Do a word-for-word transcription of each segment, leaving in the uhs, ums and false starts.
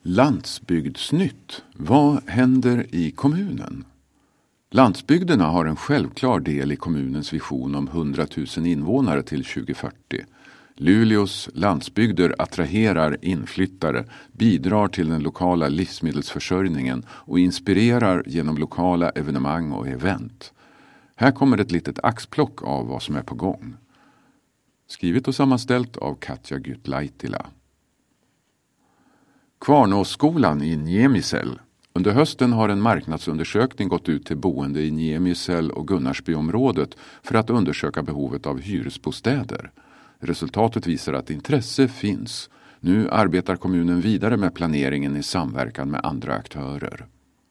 Landsbygdsnytt. Vad händer i kommunen? Landsbygderna har en självklar del i kommunens vision om hundratusen invånare till tjugohundrafyrtio. Luleås landsbygder attraherar inflyttare, bidrar till den lokala livsmedelsförsörjningen och inspirerar genom lokala evenemang och event. Här kommer ett litet axplock av vad som är på gång. Skrivet och sammanställt av Katja Gytlaitila. Kvarnåsskolan i Niemisel. Under hösten har en marknadsundersökning gått ut till boende i Niemisel och Gunnarsbyområdet för att undersöka behovet av hyresbostäder. Resultatet visar att intresse finns. Nu arbetar kommunen vidare med planeringen i samverkan med andra aktörer.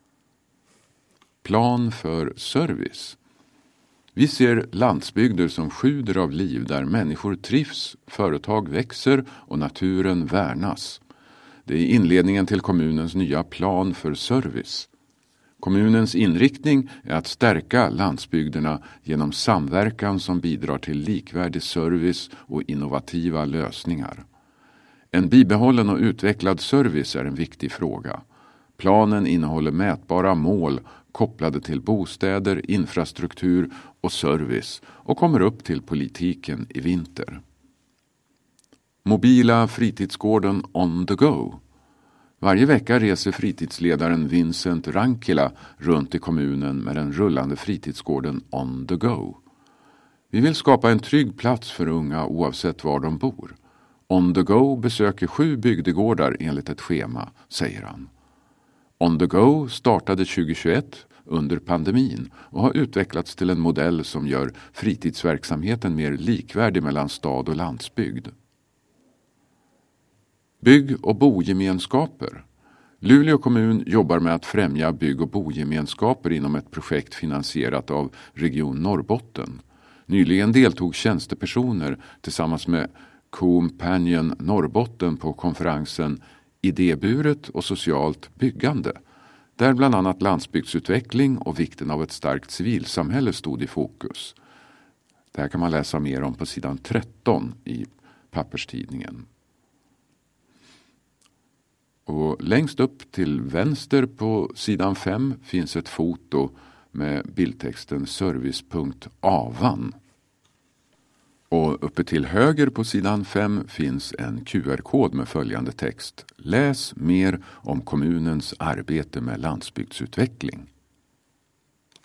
Plan för service. Vi ser landsbygder som sjuder av liv där människor trivs, företag växer och naturen värnas. Det är inledningen till kommunens nya plan för service. Kommunens inriktning är att stärka landsbygderna genom samverkan som bidrar till likvärdig service och innovativa lösningar. En bibehållen och utvecklad service är en viktig fråga. Planen innehåller mätbara mål kopplade till bostäder, infrastruktur och service och kommer upp till politiken i vinter. Mobila fritidsgården on the go. Varje vecka reser fritidsledaren Vincent Rankila runt i kommunen med den rullande fritidsgården on the go. Vi vill skapa en trygg plats för unga oavsett var de bor. On the go besöker sju bygdegårdar enligt ett schema, säger han. On the go startade tjugohundratjugoett under pandemin och har utvecklats till en modell som gör fritidsverksamheten mer likvärdig mellan stad och landsbygd. Bygg- och bogemenskaper. Luleå kommun jobbar med att främja bygg- och bogemenskaper inom ett projekt finansierat av Region Norrbotten. Nyligen deltog tjänstepersoner tillsammans med Companion Norrbotten på konferensen Idéburet och socialt byggande, där bland annat landsbygdsutveckling och vikten av ett starkt civilsamhälle stod i fokus. Det här kan man läsa mer om på sidan tretton i papperstidningen. Och längst upp till vänster på sidan fem finns ett foto med bildtexten service.avan. Och uppe till höger på sidan fem finns en Q R-kod med följande text. Läs mer om kommunens arbete med landsbygdsutveckling.